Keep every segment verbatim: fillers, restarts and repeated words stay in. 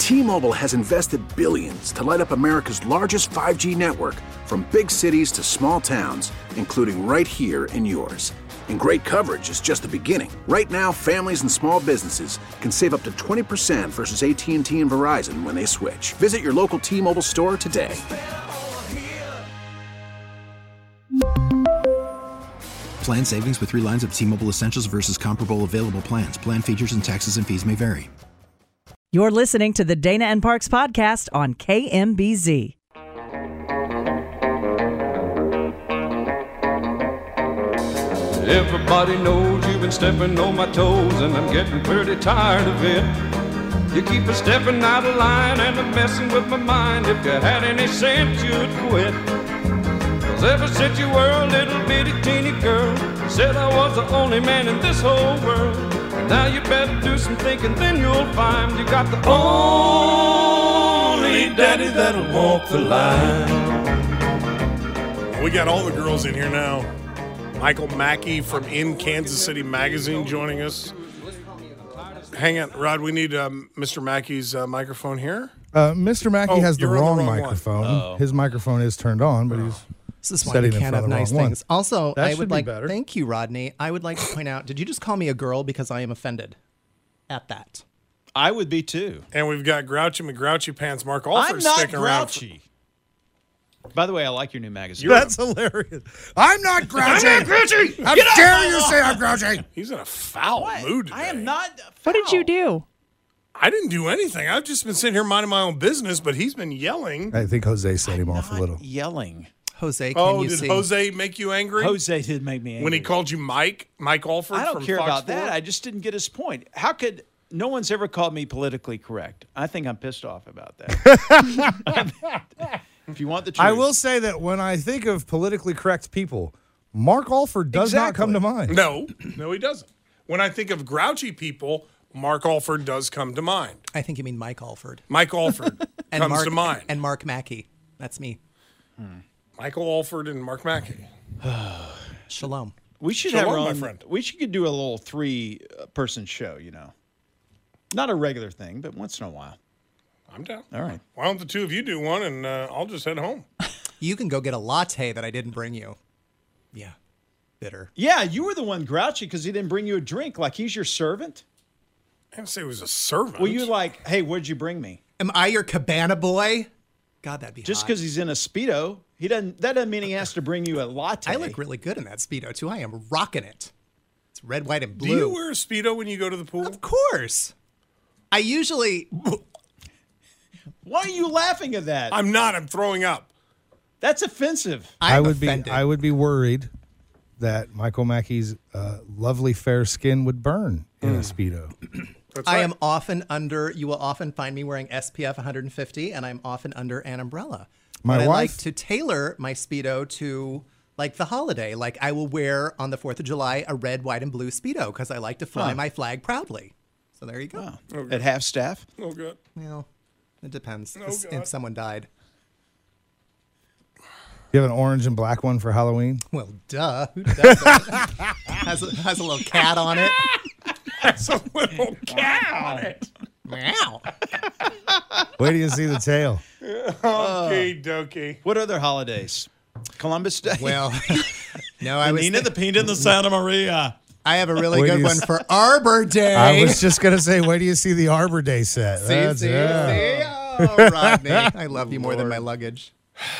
T-Mobile has invested billions to light up America's largest five G network, from big cities to small towns, including right here in yours. And great coverage is just the beginning. Right now, families and small businesses can save up to twenty percent versus A T and T and Verizon when they switch. Visit your local T-Mobile store today. Plan savings with three lines of T-Mobile Essentials versus comparable available plans. Plan features and taxes and fees may vary. You're listening to the Dana and Parks podcast on K M B Z. Everybody knows you've been stepping on my toes, and I'm getting pretty tired of it. You keep a stepping out of line and I'm messing with my mind. If you had any sense, you'd quit. Cause ever since you were a little bitty teeny girl, you said I was the only man in this whole world. And now you better do some thinking, then you'll find you got the only daddy that'll walk the line. We got all the girls in here now. Michael Mackey from In Kansas City Magazine joining us. Hang on, Rod, we need um, Mister Mackey's uh, microphone here. Uh, Mister Mackey oh, has the wrong, the wrong microphone. His microphone is turned on, but he's This is why setting we in can't front have of the nice wrong things. one. Also, That I should would be like better. thank you, Rodney. I would like to point out, did you just call me a girl because I am offended at that? I would be too. And we've got Grouchy McGrouchy Pants Mark Alford I'm not sticking around. grouchy. By the way, I like your new magazine. That's hilarious. I'm not grouchy. I'm not grouchy. How Get dare out of you my say lawn. I'm grouchy? He's in a foul What? mood today. I am not. What did you do? I didn't do anything. I've just been sitting here minding my own business, but he's been yelling. I think Jose set him off a little. Yelling. Jose, can Oh, you did see? Jose make you angry? Jose did make me angry. When he called you Mike, Mike Alford I don't from care Fox about four? that. I just didn't get his point. How could no one's ever called me politically correct? I think I'm pissed off about that. If you want the truth. I will say that when I think of politically correct people, Mark Alford does not come to mind. No, no, he doesn't. When I think of grouchy people, Mark Alford does come to mind. I think you mean Mike Alford. Mike Alford and comes Mark, to mind. And Mark Mackey. That's me. Hmm. Michael Alford and Mark Mackey. Shalom. We should Shalom, have our my own, friend. We should do a little three-person show, you know. Not a regular thing, but once in a while. I'm down. All right. Why don't the two of you do one, and uh, I'll just head home. You can go get a latte that I didn't bring you. Yeah. Bitter. Yeah, you were the one grouchy because he didn't bring you a drink. Like he's your servant. I didn't say he was a servant. Well, you like, hey, what'd you bring me? Am I your cabana boy? God, that'd be Just hot. because he's in a Speedo, he doesn't. That doesn't mean he has to bring you a latte. I look really good in that Speedo, too. I am rocking it. It's red, white, and Do blue. you wear a Speedo when you go to the pool? Of course. I usually... Why are you laughing at that? I'm not. I'm throwing up. That's offensive. I I'm would offended. be I would be worried that Michael Mackey's uh, lovely fair skin would burn in a Speedo. That's I right. am often under, you will often find me wearing S P F one fifty, and I'm often under an umbrella. My but I like wife- to tailor my Speedo to, like, the holiday. Like, I will wear on the fourth of July a red, white, and blue Speedo because I like to fly Huh. my flag proudly. So there you go. Oh, at half staff. Oh, good. Well, it depends Oh, if- God. if someone died. You have an orange and black one for Halloween? Well, duh. Who does that? has, a, has a little cat on it. That's a little cat on it. Meow. Wait till you see the tail. Okie dokie. What other holidays? Columbus Day. Well, no, I was. Nina, the Pinta, and the Santa Maria. I have a really Wait, good you one s- for Arbor Day. I was just going to say, wait till you see the Arbor Day set. See, That's- see, yeah. see? Oh, Rodney. I love you more than my luggage.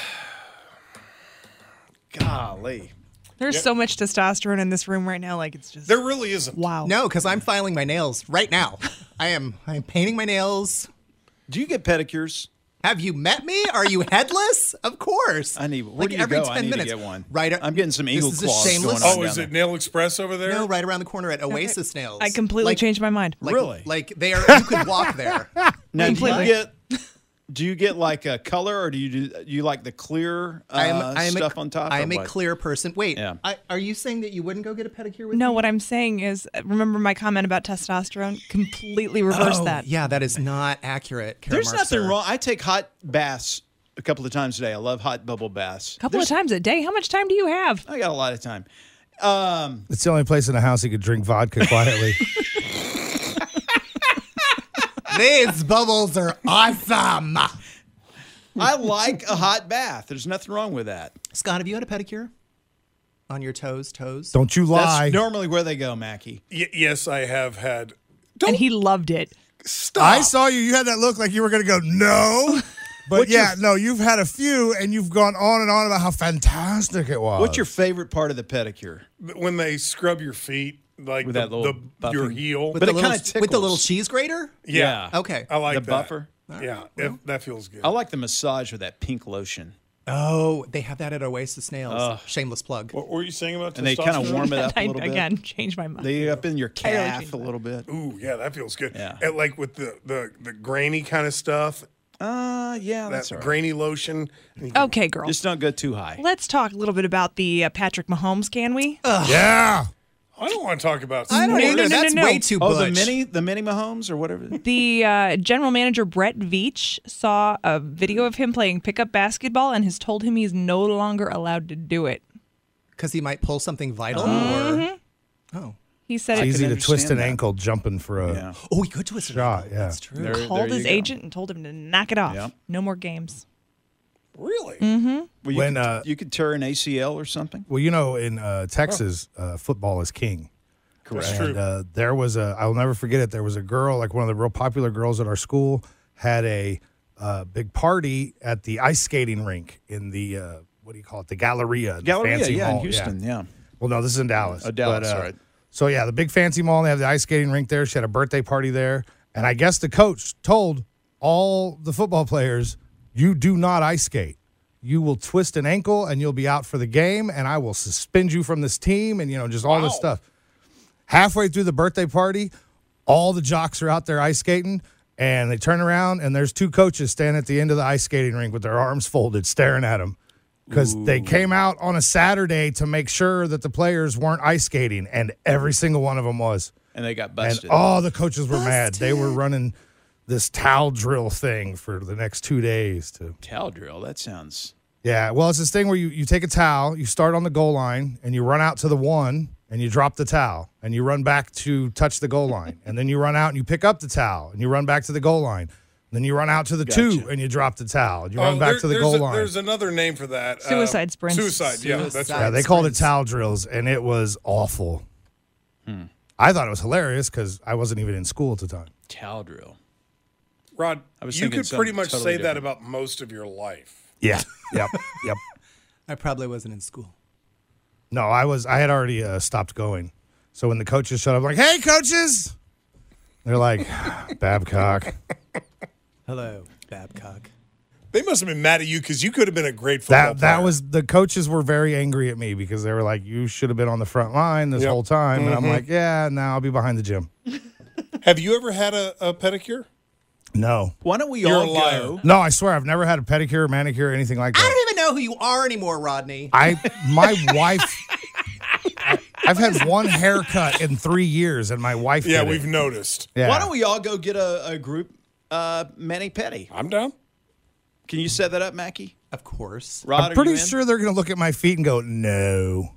Golly. There's so much testosterone in this room right now. Like, it's just. There really isn't. Wow. No, because I'm filing my nails right now. I am. I'm painting my nails. Do you get pedicures? Have you met me? Are you headless? Of course. I need. Where Like do you every go? ten I need minutes. to get one. Right. I'm getting some eagle this is a claws shameless- going on Oh, down is there. it Nail Express over there? No, right around the corner at Oasis Nails. I completely Like- changed my mind. Like, Really? Like they are. You could walk there. Now, do you Completely. get? Do you get like a color, or do you do you like the clear uh, I'm, I'm stuff a, on top? I or am a what? clear person. Wait. Yeah. I, are you saying that you wouldn't go get a pedicure with No, me? what I'm saying is, remember my comment about testosterone? Completely reverse Oh, that. Yeah, that is not accurate. Kara There's nothing Markser. wrong. I take hot baths a couple of times a day. I love hot bubble baths. A couple There's- of times a day. How much time do you have? I got a lot of time. Um, It's the only place in the house you could drink vodka quietly. These bubbles are awesome. I like a hot bath. There's nothing wrong with that. Scott, have you had a pedicure? On your toes, toes? Don't you lie. That's normally where they go, Mackie. Y- yes, I have had. And he loved it. Stop. I saw you. You had that look like you were going to go, no. But What's yeah, your- no, you've had a few, and you've gone on and on about how fantastic it was. What's your favorite part of the pedicure? When they scrub your feet, like With the, that little the, your buffing? heel. With But the it little, kinda tickles. with the little cheese grater? Yeah. Okay. I like The that. buffer? Yeah, it- that feels good. I like the massage with that pink lotion. Oh, they have that at Oasis Nails. Ugh. Shameless plug. What were you saying about And they kind of testosterone? warm it up a I, little bit. again, changed my mind. They up in your I really calf changed a that. little bit. Ooh, yeah, that feels good. Yeah. And like with the, the, the grainy kind of stuff, Uh, yeah, that that's all right. grainy lotion. and you can- Okay, girl. Just don't go too high. Let's talk a little bit about the uh, Patrick Mahomes, can we? Yeah. I don't want to talk about I don't No, either. no, no, That's no, no. way too Oh, butch. the mini, the mini Mahomes or whatever. The uh, general manager, Brett Veach, saw a video of him playing pickup basketball and has told him he's no longer allowed to do it. Because he might pull something vital? Mhm. Or... Oh. He said It's it easy to understand twist an that. ankle jumping for a Yeah. Oh, he could twist it. shot. Yeah. That's true. There- called there his you go. agent and told him to knock it off. Yep. No more games. Really? Mm-hmm. Well, you, When, could, uh, you could tear an A C L or something. Well, you know, in uh, Texas, uh, football is king. Correct. And uh, there was a, I'll never forget it. There was a girl, like one of the real popular girls at our school, had a uh, big party at the ice skating rink in the, uh, what do you call it, the Galleria. the Galleria, fancy yeah, mall. in Houston, yeah. Well, no, this is in Dallas. Oh, Dallas, But, uh, right. So, yeah, the big fancy mall, they have the ice skating rink there. She had a birthday party there. And I guess the coach told all the football players, you do not ice skate. You will twist an ankle and you'll be out for the game, and I will suspend you from this team, and, you know, just all this stuff. Halfway through the birthday party, all the jocks are out there ice skating, and they turn around, and there's two coaches standing at the end of the ice skating rink with their arms folded, staring at them. Because they came out on a Saturday to make sure that the players weren't ice skating, and every single one of them was. And they got And busted. all the coaches were mad. They were running this towel drill thing for the next two days. To Towel drill, that sounds... Yeah, well, it's this thing where you, you take a towel, you start on the goal line, and you run out to the one, and you drop the towel, and you run back to touch the goal line. And then you run out and you pick up the towel, and you run back to the goal line. Then you run out to the Gotcha. two, and you drop the towel. And you Oh, run back there- to the there's goal a- line. There's another name for that. uh, Suicide sprints. Suicide, yeah. That's Suicide. right. Yeah, they called it sprints. towel drills, and it was awful. Hmm. I thought it was hilarious because I wasn't even in school at the time. Towel drill. Rod, I was you thinking could pretty something much totally say that different. about most of your life. Yeah. Yep. Yep. I probably wasn't in school. No, I was. I had already uh, stopped going. So when the coaches showed up, like, "Hey, coaches," they're like, "Babcock." Hello, Babcock. They must have been mad at you because you could have been a great football That that player. was the coaches were very angry at me because they were like, "You should have been on the front line this Yep. whole time," and I'm Mhm. like, "Yeah, now I'll be behind the gym." Have you ever had a, a pedicure? No. Why don't we You're all a liar. go? No, I swear I've never had a pedicure, manicure, anything like I that. don't even know who you are anymore, Rodney. I my wife. I, I've had one haircut in three years, and my wife. Yeah, did it. we've noticed. Yeah. Why don't we all go get a, a group uh, mani-pedi? I'm down. Can you set that up, Mackie? Of course. Rod, I'm are pretty you in? sure they're going to look at my feet and go, "No."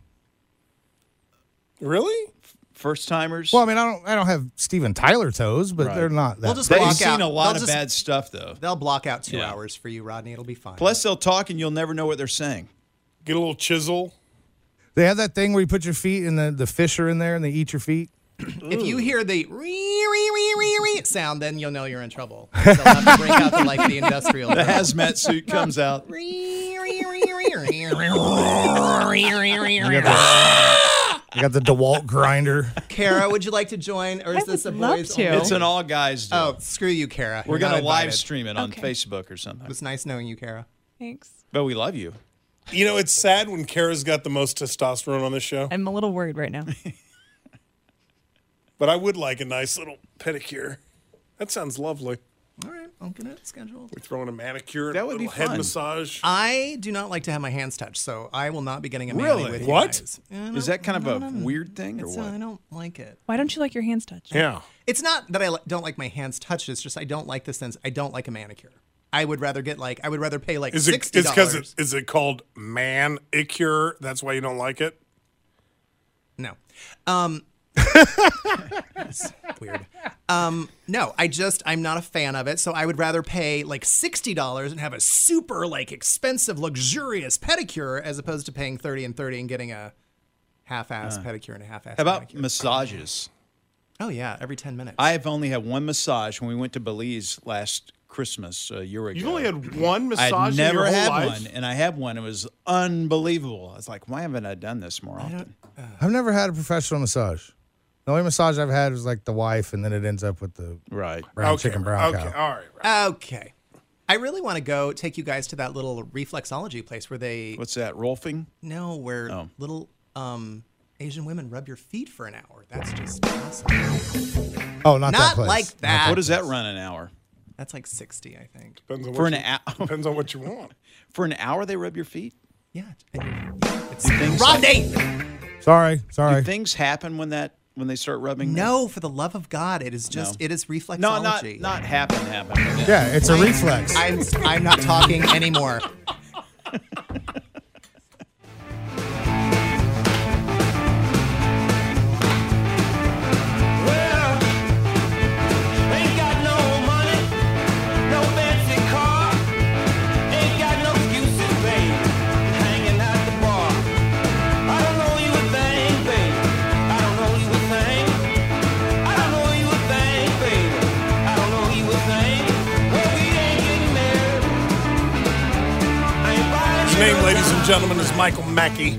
Really? First timers. Well, I mean, I don't, I don't have Steven Tyler toes, but Right. they're not that. We'll just They've block seen out. a lot They'll of just- bad stuff, though. They'll block out two Yeah. hours for you, Rodney. It'll be fine. Plus, they'll talk and you'll never know what they're saying. Get a little chisel. They have that thing where you put your feet and the, the fish are in there and they eat your feet. if you hear the ree, ree, ree, ree, ree sound, then you'll know you're in trouble. They'll have to break out the, like, the industrial. The drill. hazmat suit comes out. Ree, ree, ree, ree, ree, ree, ree, ree, You ree. got the, you got the DeWalt grinder. Kara, would you like to join, or is I this a would love boys? to. only- It's an all guys deal. Oh, screw you, Kara. We're You're going to not live invited. stream it on Okay. Facebook or something. It was nice knowing you, Kara. Thanks. But we love you. You know, it's sad when Kara's got the most testosterone on this show, I'm a little worried right now. but I would like a nice little pedicure. That sounds lovely. All right, I'll get it scheduled. We're throwing a manicure, That would little be head fun. massage. I do not like to have my hands touched, so I will not be getting a mani Really? with you What? guys. Yeah, Is no, that kind of no, a no, no. weird thing or It's, what? uh, I don't like it. Why don't you like your hands touched? Yeah. It's not that I li- don't like my hands touched. It's just I don't like the sense. I don't like a manicure. I would rather get like I would rather pay like Is it? sixty It's because dollars. it is it called manicure? That's why you don't like it. No, um, That's weird. Um, no, I just, I'm not a fan of it. So I would rather pay like sixty dollars and have a super like expensive, luxurious pedicure as opposed to paying thirty and thirty and getting a half-ass Uh, pedicure and a half-ass How about manicure. massages? Oh, yeah, every ten minutes. I've only had one massage when we went to Belize last Christmas a year ago. You've only had one massage I'd in never your whole had life? one, and I had one. It was unbelievable. I was like, why haven't I done this more often? I've never had a professional massage. The only massage I've had was like the wife, and then it ends up with the right brown Okay, chicken brown okay, cow. all right. right. Okay. I really want to go take you guys to that little reflexology place where they. What's that, Rolfing? No, where Oh. little um, Asian women rub your feet for an hour. That's just awesome. Oh, not, that Not place. like that. What does that run an hour? That's like sixty, I think. Depends on For what an you, hour? Depends on what you want. For an hour, they rub your feet? Yeah. And you're, yeah it's Do things Rodney! Sorry, sorry. Do things happen when that when they start rubbing? No, for the love of God, it is just No. it is reflexology. No, not not happen, happen. Yeah, it's a reflex. I'm I'm not talking anymore. Ain't got no money, no fancy car, ain't got no excuses, babe. Hanging at the bar. I don't know you a thing, babe. I don't know you a thing. I don't know you a thing, babe. I don't know you a thing. Well, we ain't getting married. I ain't buying His name, ladies and gentlemen, is Michael Mackey.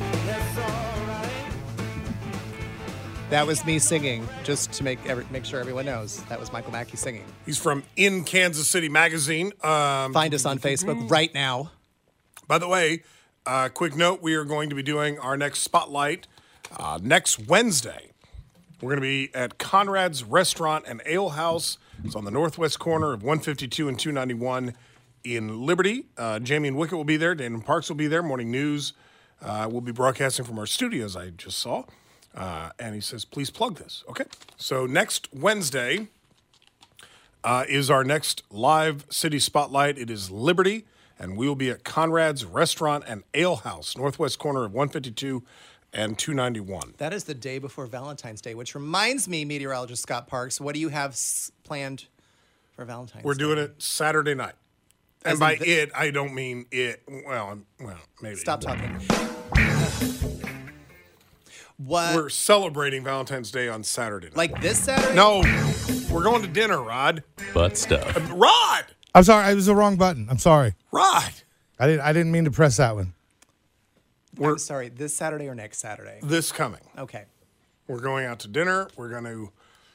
That was me singing, just to make every, make sure everyone knows. That was Michael Mackey singing. He's from In Kansas City Magazine. Um, Find us on Facebook right now. By the way, uh, quick note, we are going to be doing our next spotlight uh, next Wednesday. We're going to be at Conrad's Restaurant and Ale House. It's on the northwest corner of one fifty-two and two ninety-one in Liberty. Uh, Jamie and Wicket will be there. Dana Parks will be there. Morning News uh, will be broadcasting from our studios, I just saw. Uh, and he says, please plug this. Okay. So next Wednesday uh, is our next live city spotlight. It is Liberty, and we will be at Conrad's Restaurant and Ale House, northwest corner of one fifty-two and two ninety-one. That is the day before Valentine's Day, which reminds me, meteorologist Scott Parks, what do you have s- planned for Valentine's We're Day? doing it Saturday night. And As in by the- it, I don't mean it. Well, I'm- well, maybe. Stop talking. What? We're celebrating Valentine's Day on Saturday night. Like this Saturday? No, we're going to dinner, Rod. Butt stuff. Uh, Rod! I'm sorry. It was the wrong button. I'm sorry. Rod! I didn't. I didn't mean to press that one. I'm sorry, this Saturday or next Saturday? This coming. Okay. We're going out to dinner. We're going to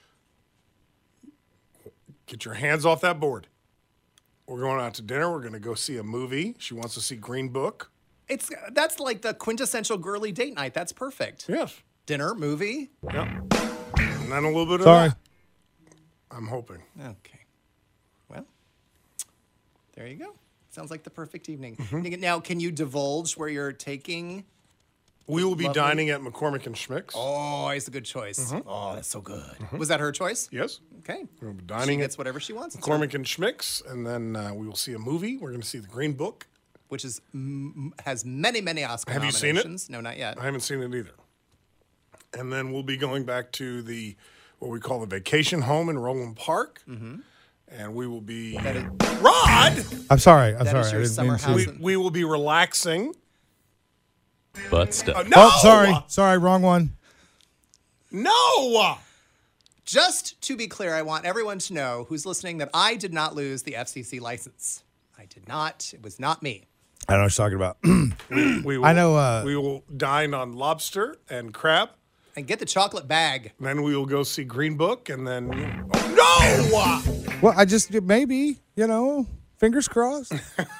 get your hands off that board. We're going out to dinner. We're going to go see a movie. She wants to see Green Book. It's that's like the quintessential girly date night. That's perfect. Yes. Dinner, movie. Yep. And then a little bit Sorry. of that. I'm hoping. Okay. Well, there you go. Sounds like the perfect evening. Mm-hmm. Now, can you divulge where you're taking? We will be Lovely. dining at McCormick and Schmick's. Oh, it's a good choice. Oh, that's so good. Was that her choice? Yes. Okay. We'll be She dining gets at whatever she wants. It's McCormick and Schmick's, and then uh, we will see a movie. We're going to see The Green Book. which is m- has many, many Oscar Have you seen it? nominations. No, not yet. I haven't seen it either. And then we'll be going back to the what we call the vacation home in Roland Park, Mm-hmm. and we will be That is- Rod. I'm sorry. I'm That sorry. is your I didn't summer mean to. house. We, we will be relaxing. Butt stuff. Uh, no, Oh, sorry. Sorry. Wrong one. no. Just to be clear, I want everyone to know who's listening that I did not lose the F C C license. I did not. It was not me. I don't know what you're talking about. We will, I know, uh, we will dine on lobster and crab. And get the chocolate bag. Then we will go see Green Book, and then oh, no. Well, I just maybe you know, fingers crossed.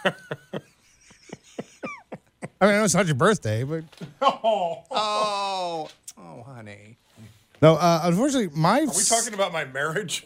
I mean, I know it's not your birthday, but Oh. Oh, oh, honey. no. Uh, unfortunately, my Are we talking about my marriage?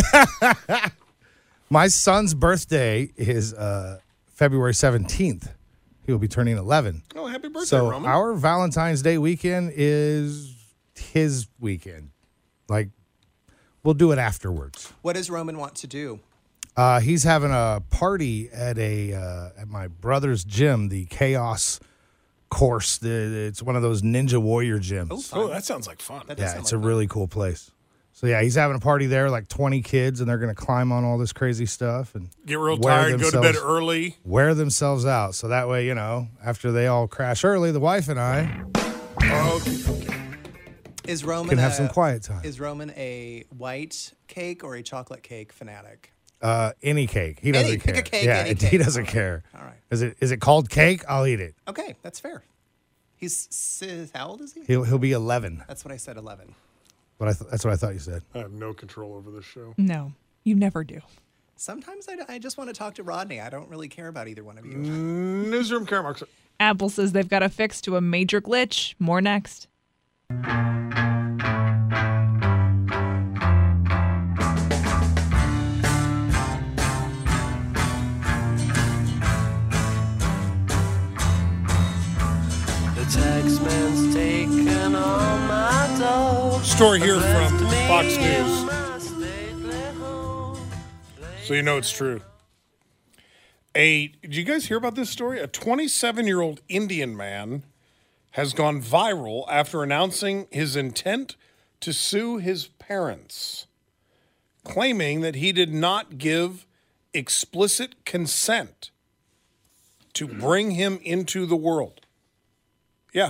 my son's birthday is uh, February seventeenth. He will be turning eleven. Oh, happy birthday, So Roman. our Valentine's Day weekend is his weekend. Like, we'll do it afterwards. What does Roman want to do? Uh, he's having a party at a uh, at my brother's gym, the Chaos course. The, it's one of those Ninja Warrior gyms. Oh, that sounds like fun. That does Yeah, sound it's like a fun. really cool place. So yeah, he's having a party there, like twenty kids, and they're going to climb on all this crazy stuff and Get real wear tired, go to bed themselves- early. wear themselves out. So that way, you know, after they all crash early, the wife and I Oh, okay. Is Roman can have a- some quiet time. Is Roman a white cake or a chocolate cake fanatic? Uh, any cake, he doesn't Any- care. pick a cake, yeah, any it- cake. he doesn't All right. care. All right. Is it is it called cake? I'll eat it. Okay, that's fair. He's s- how old is he? He'll he'll be eleven. That's what I said. Eleven. But I th- that's what I thought you said. I have no control over this show. No, you never do. Sometimes I, I just want to talk to Rodney. I don't really care about either one of you. Newsroom Caremarks. Apple says they've got a fix to a major glitch. More next. The taxman's taken all my dogs. Story here from Left me Fox in News. my stately home. So you know it's true. A did you guys hear about this story? A twenty-seven-year-old Indian man has gone viral after announcing his intent to sue his parents, claiming that he did not give explicit consent to bring him into the world. Yeah.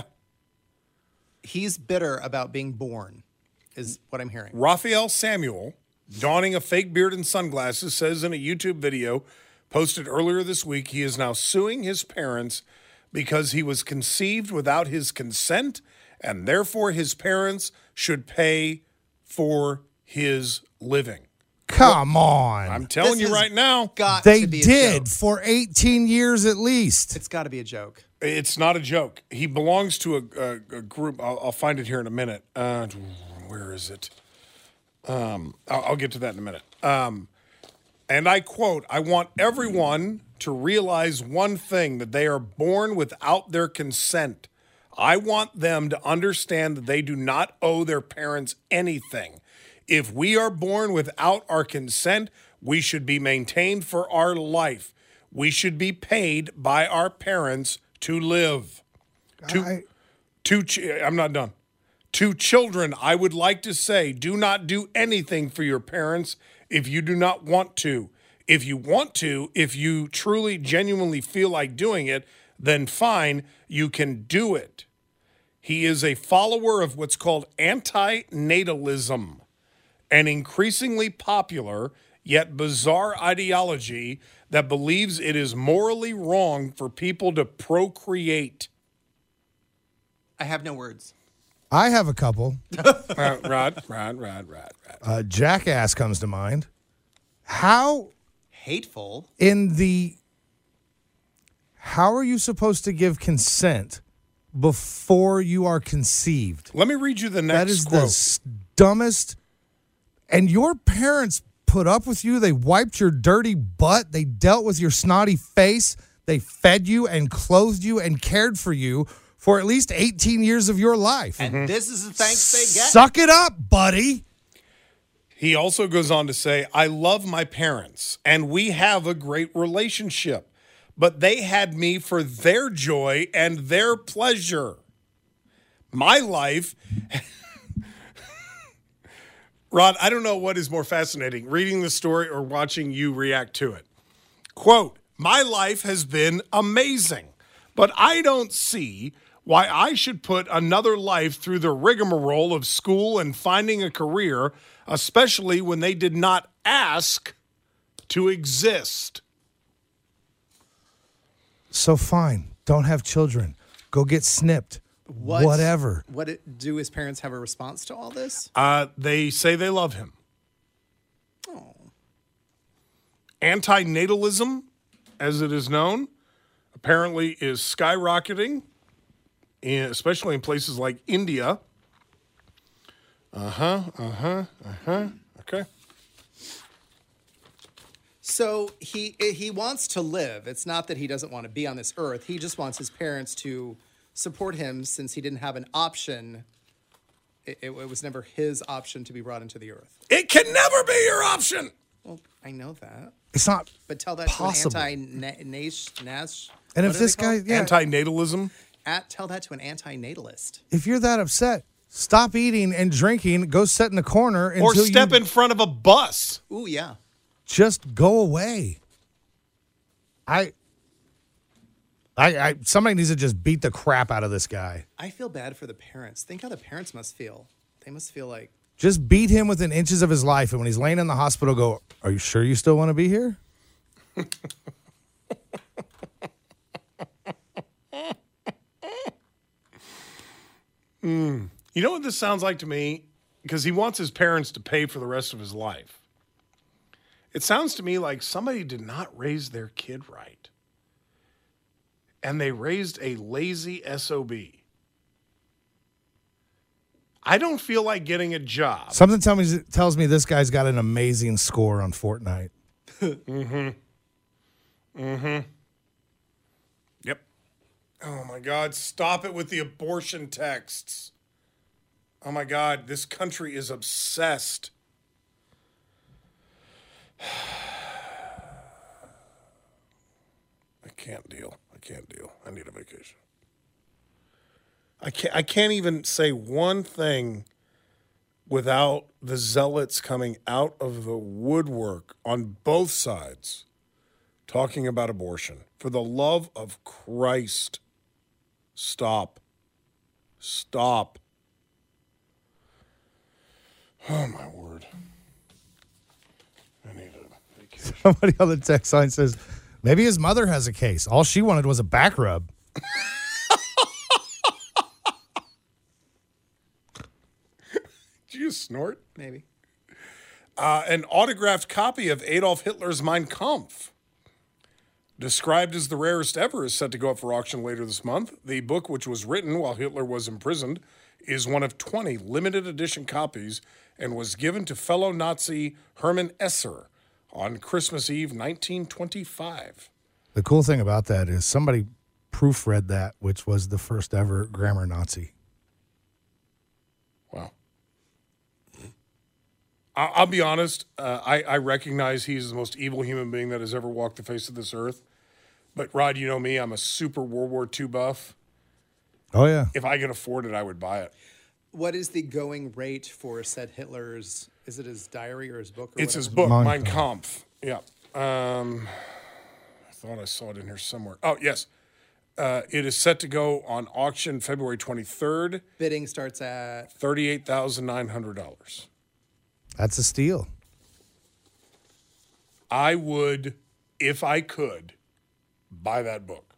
He's bitter about being born, is what I'm hearing. Raphael Samuel, donning a fake beard and sunglasses, says in a YouTube video posted earlier this week he is now suing his parents because he was conceived without his consent, and therefore his parents should pay for his living. Come on. I'm telling This you has right now, Got They to be a did joke. for eighteen years at least. It's got to be a joke. it's not a joke. He belongs to a, a, a group. I'll, I'll find it here in a minute. Uh, where is it? Um, I'll, I'll get to that in a minute. Um, and I quote, I want everyone to realize one thing, that they are born without their consent. I want them to understand that they do not owe their parents anything. If we are born without our consent, we should be maintained for our life. We should be paid by our parents to live. To, I- to ch- I'm not done. To children, I would like to say, do not do anything for your parents if you do not want to. If you want to, if you truly, genuinely feel like doing it, then fine, you can do it. He is a follower of what's called anti-natalism, an increasingly popular yet bizarre ideology that believes it is morally wrong for people to procreate. I have no words. I have a couple. uh, Rod, Rod, Rod, Rod, Rod. Uh, Jackass comes to mind. How Hateful. in the how are you supposed to give consent before you are conceived? Let me read you the next That is quote. the s- dumbest. And your parents put up with you. They wiped your dirty butt. They dealt with your snotty face. They fed you and clothed you and cared for you for at least eighteen years of your life. And this is the thanks they get. Suck it up, buddy. He also goes on to say, I love my parents and we have a great relationship, but they had me for their joy and their pleasure. My life, Rod, I don't know what is more fascinating, reading the story or watching you react to it. Quote, my life has been amazing, but I don't see why I should put another life through the rigmarole of school and finding a career, especially when they did not ask to exist. So fine. Don't have children. Go get snipped. What, Whatever. What it, do his parents have a response to all this? Uh, they say they love him. Oh. Antinatalism, as it is known, apparently is skyrocketing, in, especially in places like India. Uh-huh, uh-huh, uh-huh. Okay. So he he wants to live. It's not that he doesn't want to be on this earth. He just wants his parents to support him since he didn't have an option. It, it, it was never his option to be brought into the earth. It can never be your option. Well, I know that. It's not But tell that possible. to an anti-Nash. Nash And what if are this they called? guy, yeah, Antinatalism. At tell that to an anti-natalist. If you're that upset, stop eating and drinking. Go sit in the corner until Or step you in front of a bus. Ooh, yeah. just go away. I, I, I, somebody needs to just beat the crap out of this guy. I feel bad for the parents. Think how the parents must feel. They must feel like, Just beat him within inches of his life, and when he's laying in the hospital, go, are you sure you still want to be here? Mm. You know what this sounds like to me? Because he wants his parents to pay for the rest of his life. It sounds to me like somebody did not raise their kid right. And they raised a lazy S O B. I don't feel like getting a job. Something tell me, tells me this guy's got an amazing score on Fortnite. mm-hmm. Mm-hmm. Yep. Oh, my God. Stop it with the abortion texts. Oh, my God. This country is obsessed. I can't deal. I can't deal. I need a vacation. I can't, I can't even say one thing without the zealots coming out of the woodwork on both sides talking about abortion. For the love of Christ, stop. Stop. Oh, my word. I need a vacation. Somebody on the text line says, maybe his mother has a case. All she wanted was a back rub. Did you snort? maybe. Uh, an autographed copy of Adolf Hitler's Mein Kampf, described as the rarest ever, is set to go up for auction later this month. The book, which was written while Hitler was imprisoned, is one of twenty limited edition copies and was given to fellow Nazi Hermann Esser on Christmas Eve, nineteen twenty-five. The cool thing about that is somebody proofread that, which was the first ever grammar Nazi. Wow. I- I'll be honest. Uh, I-, I recognize he's the most evil human being that has ever walked the face of this earth. But, Rod, you know me. I'm a super World War Two buff. Oh, yeah. If I could afford it, I would buy it. What is the going rate for said Hitler's, is it his diary or his book? Or It's his whatever? book, Mein Mein Kampf. Yeah. Um, I thought I saw it in here somewhere. Oh, yes. Uh, it is set to go on auction February twenty-third. Bidding starts at thirty-eight thousand nine hundred dollars. That's a steal. I would, if I could, buy that book.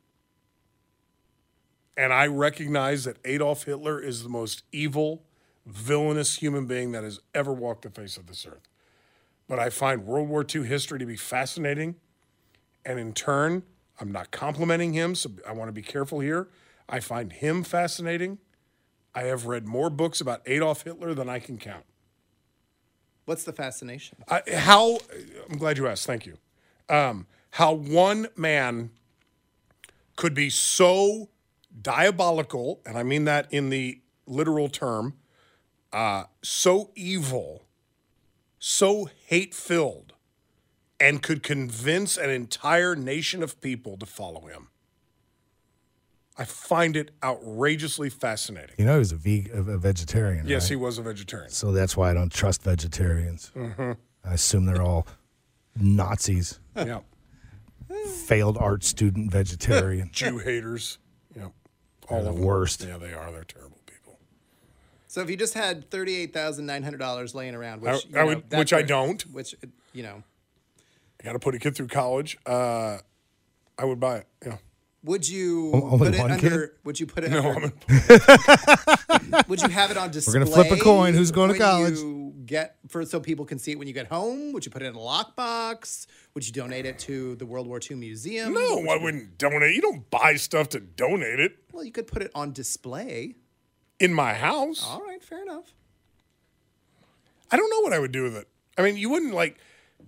And I recognize that Adolf Hitler is the most evil, villainous human being that has ever walked the face of this earth. But I find World War Two history to be fascinating. And in turn, I'm not complimenting him, so I want to be careful here. I find him fascinating. I have read more books about Adolf Hitler than I can count. What's the fascination? I, how, I'm glad you asked, thank you. Um, how one man could be so diabolical, and I mean that in the literal term, uh, so evil, so hate-filled, and could convince an entire nation of people to follow him. I find it outrageously fascinating. You know he was a, veg- a vegetarian, Yes, right? he was a vegetarian. So that's why I don't trust vegetarians. Mm-hmm. I assume they're all Nazis. Yeah. Failed art student vegetarian. Jew haters. Yeah. All the of them. worst. Yeah, they are. They're terrible people. So if you just had thirty-eight thousand nine hundred dollars laying around, which, I- you I know, would- that's which I where- don't. Which, you know. I got to put a kid through college. Uh, I would buy it. Yeah. Would you O- only put it one under, kid? would you put it No, under, I'm would you have it on display? We're gonna flip a coin. Who's going to when college? You get for so people can see it when you get home? Would you put it in a lockbox? Would you donate it to the World War Two Museum? No, Would I you- wouldn't donate. You don't buy stuff to donate it Well, you could put it on display. in my house. All right, fair enough. I don't know what I would do with it. I mean, you wouldn't like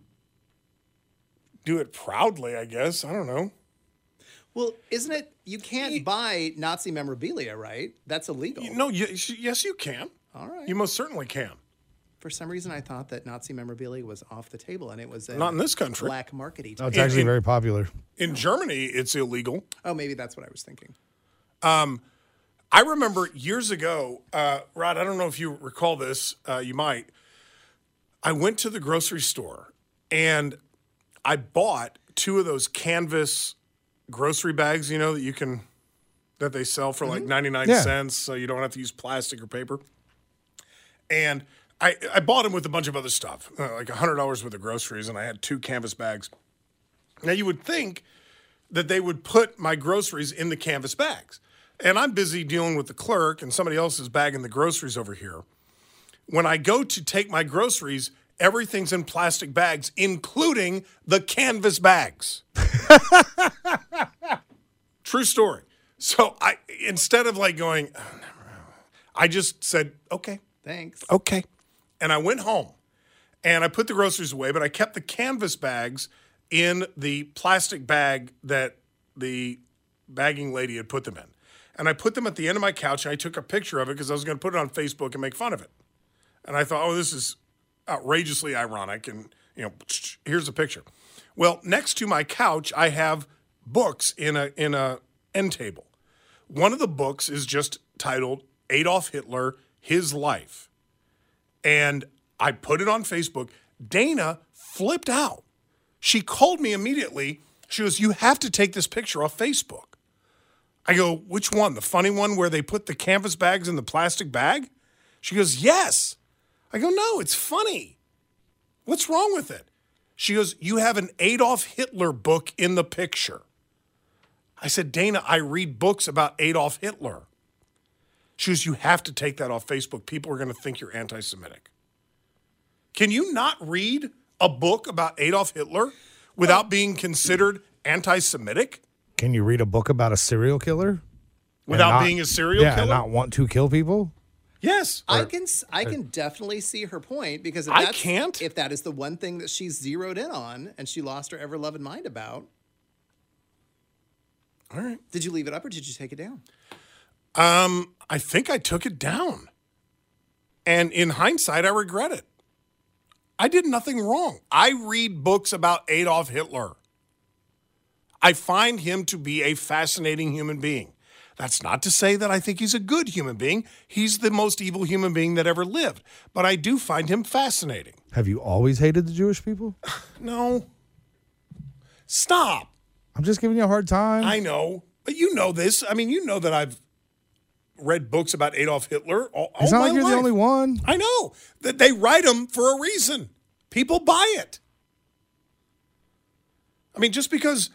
do it proudly, I guess. I don't know. Well, isn't it? You can't buy Nazi memorabilia, right? That's illegal. No, yes, yes, you can. All right. You most certainly can. For some reason, I thought that Nazi memorabilia was off the table, and it was a Not in this country. black markety. No, it's In- actually in- very popular. In Germany, it's illegal. Oh, maybe that's what I was thinking. Um, I remember years ago, uh, Rod, I don't know if you recall this, uh, you might. I went to the grocery store and I bought two of those canvas grocery bags, you know, that you can, that they sell for like ninety-nine Yeah. cents, so you don't have to use plastic or paper. And I, I bought them with a bunch of other stuff, uh, like one hundred dollars worth of groceries, and I had two canvas bags. Now, you would think that they would put my groceries in the canvas bags. And I'm busy dealing with the clerk, and somebody else is bagging the groceries over here. When I go to take my groceries, everything's in plastic bags, including the canvas bags. True story. So I, instead of like going, I just said, okay. Thanks. Okay. And I went home and I put the groceries away, but I kept the canvas bags in the plastic bag that the bagging lady had put them in. And I put them at the end of my couch and I took a picture of it because I was going to put it on Facebook and make fun of it. And I thought, oh, this is outrageously ironic. And, you know, here's a picture. Well, next to my couch, I have books in a in a end table. One of the books is just titled Adolf Hitler, His Life. And I put it on Facebook. Dana flipped out. She called me immediately. She goes, you have to take this picture off Facebook. I go, which one? The funny one where they put the canvas bags in the plastic bag? She goes, yes. I go, no, it's funny. What's wrong with it? She goes, you have an Adolf Hitler book in the picture. I said, Dana, I read books about Adolf Hitler. She goes, you have to take that off Facebook. People are going to think you're anti-Semitic. Can you not read a book about Adolf Hitler without being considered anti-Semitic? Can you read a book about a serial killer? Without not- being a serial yeah, killer? and not want to kill people? Yes. I can s- I can definitely see her point because if I that's, can't. if that is the one thing that she's zeroed in on and she lost her ever loving mind about. All right. Did you leave it up or did you take it down? Um, I think I took it down. And in hindsight, I regret it. I did nothing wrong. I read books about Adolf Hitler. I find him to be a fascinating human being. That's not to say that I think he's a good human being. He's the most evil human being that ever lived. But I do find him fascinating. Have you always hated the Jewish people? No. Stop. I'm just giving you a hard time. I know. But you know this. I mean, you know that I've read books about Adolf Hitler all, all It's not my like you're life. the only one. I know. That they write them for a reason. People buy it. I mean, just because,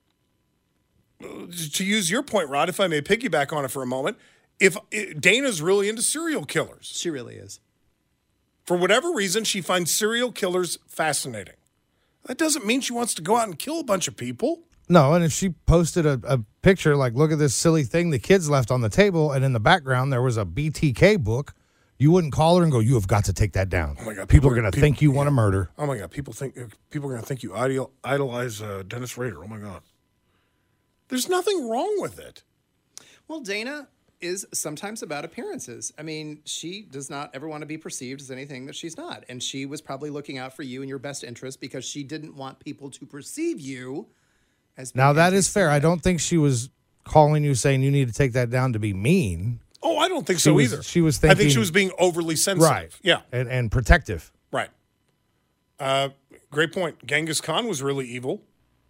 to use your point, Rod, if I may piggyback on it for a moment, if Dana's really into serial killers. She really is. For whatever reason, she finds serial killers fascinating. That doesn't mean she wants to go out and kill a bunch of people. No, and if she posted a, a picture like, look at this silly thing the kids left on the table, and in the background there was a B T K book, you wouldn't call her and go, you have got to take that down. Oh my God, people, are going to people- think you want to murder. Oh my God, people think people are going to think you ideal, idolize uh, Dennis Rader. Oh my God. There's nothing wrong with it. Well, Dana is sometimes about appearances. I mean, she does not ever want to be perceived as anything that she's not. And she was probably looking out for you and your best interest because she didn't want people to perceive you as being Now, that is anti-Semitic. fair. I don't think she was calling you saying you need to take that down to be mean. Oh, I don't think She so was- either. she was I think thinking- she was being overly sensitive. Right. Yeah. And, and protective. Right. Uh, great point. Genghis Khan was really evil.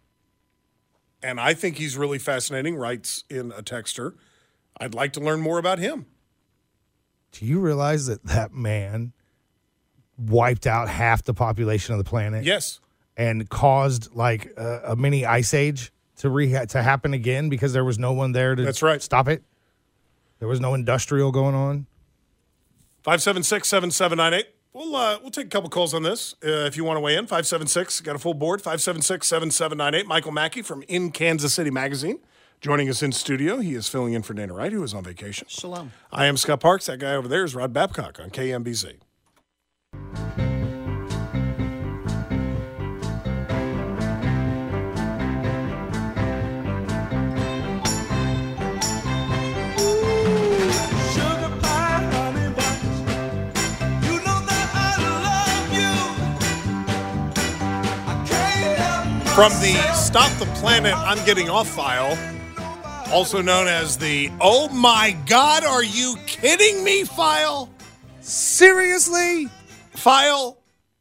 And I think he's really fascinating, writes in a texter. I'd like to learn more about him. Do you realize that that man wiped out half the population of the planet? Yes. And caused like a, a mini ice age to re- to happen again because there was no one there to That's right. stop it? There was no industrial going on? five seven six, seven seven nine eight. We'll, uh, we'll take a couple calls on this uh, if you want to weigh in. five seven six, got a full board. five seven six, seven seven nine eight. Michael Mackey from In Kansas City Magazine joining us in studio. He is filling in for Dana Wright, who is on vacation. Shalom. I am Scott Parks. That guy over there is Rod Babcock on K M B Z. From the Stop the Planet I'm Getting Off file, Also known as the "Oh my God, are you kidding me?" file. Seriously? File.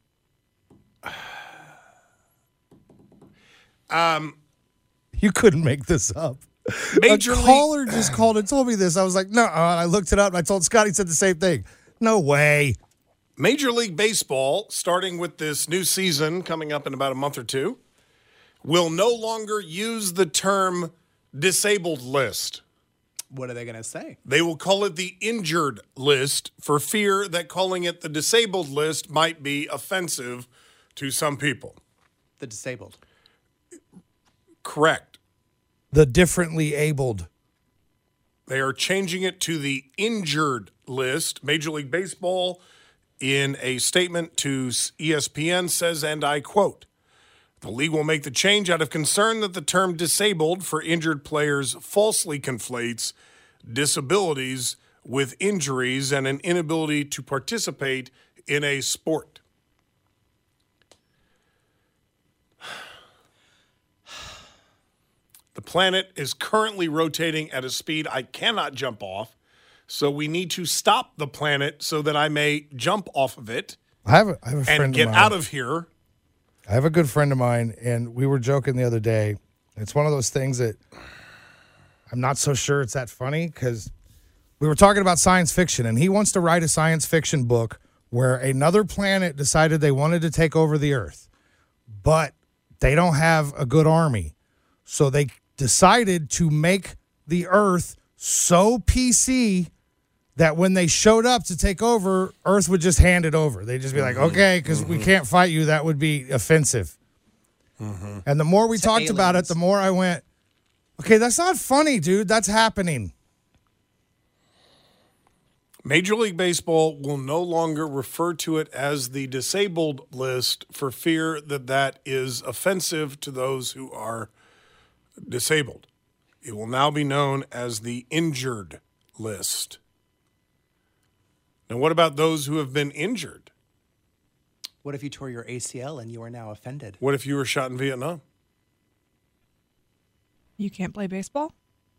Um, you couldn't make this up. Major a League- caller just called and told me this. I was like, no. I looked it up and I told Scott. He said the same thing. No way. Major League Baseball, starting with this new season coming up in about a month or two, will no longer use the term disabled list. What are they going to say? They will call it the injured list for fear that calling it the disabled list might be offensive to some people. The disabled. Correct. The differently abled. They are changing it to the injured list. Major League Baseball, in a statement to E S P N, says, and I quote, "The league will make the change out of concern that the term disabled for injured players falsely conflates disabilities with injuries and an inability to participate in a sport." The planet is currently rotating at a speed I cannot jump off, so we need to stop the planet so that I may jump off of it I have a, I have a friend and get of mine. out of here. I have a good friend of mine, and we were joking the other day. It's one of those things that I'm not so sure it's that funny because we were talking about science fiction, and he wants to write a science fiction book where another planet decided they wanted to take over the Earth, but they don't have a good army. So they decided to make the Earth so P C that when they showed up to take over, Earth would just hand it over. They'd just be like, okay, because mm-hmm. we can't fight you. That would be offensive. Mm-hmm. And the more we to talked aliens. about it, the more I went, okay, that's not funny, dude. That's happening. Major League Baseball will no longer refer to it as the disabled list for fear that that is offensive to those who are disabled. It will now be known as the injured list. Now, what about those who have been injured? What if you tore your A C L and you are now offended? What if you were shot in Vietnam? You can't play baseball?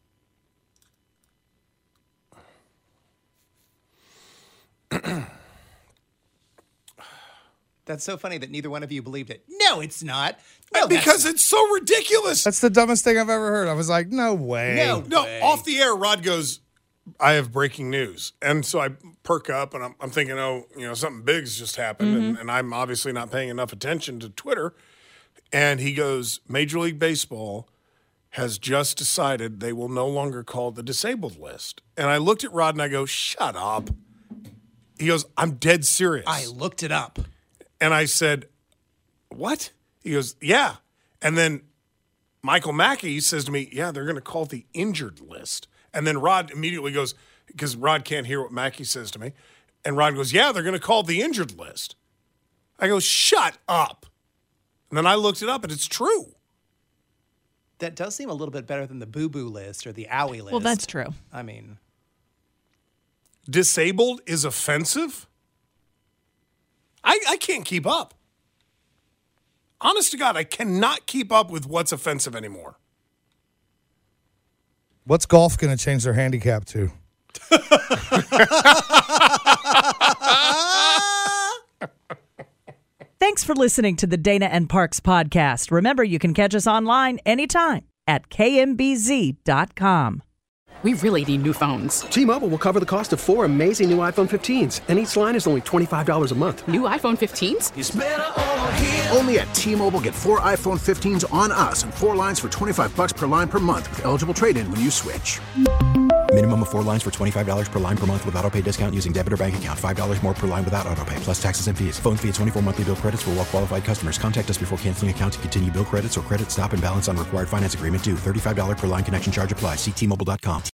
That's so funny that neither one of you believed it. No, it's not. No, because that's it's so ridiculous. That's the dumbest thing I've ever heard. I was like, no way. No, No, way. off the air, Rod goes, I have breaking news. And so I perk up and I'm, I'm thinking, oh, you know, something big's just happened. Mm-hmm. And, and I'm obviously not paying enough attention to Twitter. And he goes, Major League Baseball has just decided they will no longer call it the disabled list. And I looked at Rod and I go, shut up. He goes, I'm dead serious. I looked it up. And I said, what? He goes, yeah. And then Michael Mackey says to me, yeah, they're going to call it the injured list. And then Rod immediately goes, because Rod can't hear what Mackey says to me. And Rod goes, yeah, they're going to call it the injured list. I go, shut up. And then I looked it up, and it's true. That does seem a little bit better than the boo-boo list or the owie list. Well, that's true. I mean, Disabled is offensive? I, I can't keep up. Honest to God, I cannot keep up with what's offensive anymore. What's golf going to change their handicap to? Thanks for listening to the Dana and Parks podcast. Remember, you can catch us online anytime at K M B Z dot com. We really need new phones. T-Mobile will cover the cost of four amazing new iPhone fifteens, and each line is only twenty-five dollars a month. New iPhone fifteens? It's better over here. Only at T-Mobile, get four iPhone fifteens on us and four lines for twenty-five bucks per line per month with eligible trade-in when you switch. Minimum of four lines for twenty-five dollars per line per month with autopay discount using debit or bank account. five dollars more per line without autopay, plus taxes and fees. Phone fee at twenty-four monthly bill credits for well-qualified customers. Contact us before canceling account to continue bill credits or credit stop and balance on required finance agreement due. thirty-five dollars per line connection charge applies. See T Mobile dot com.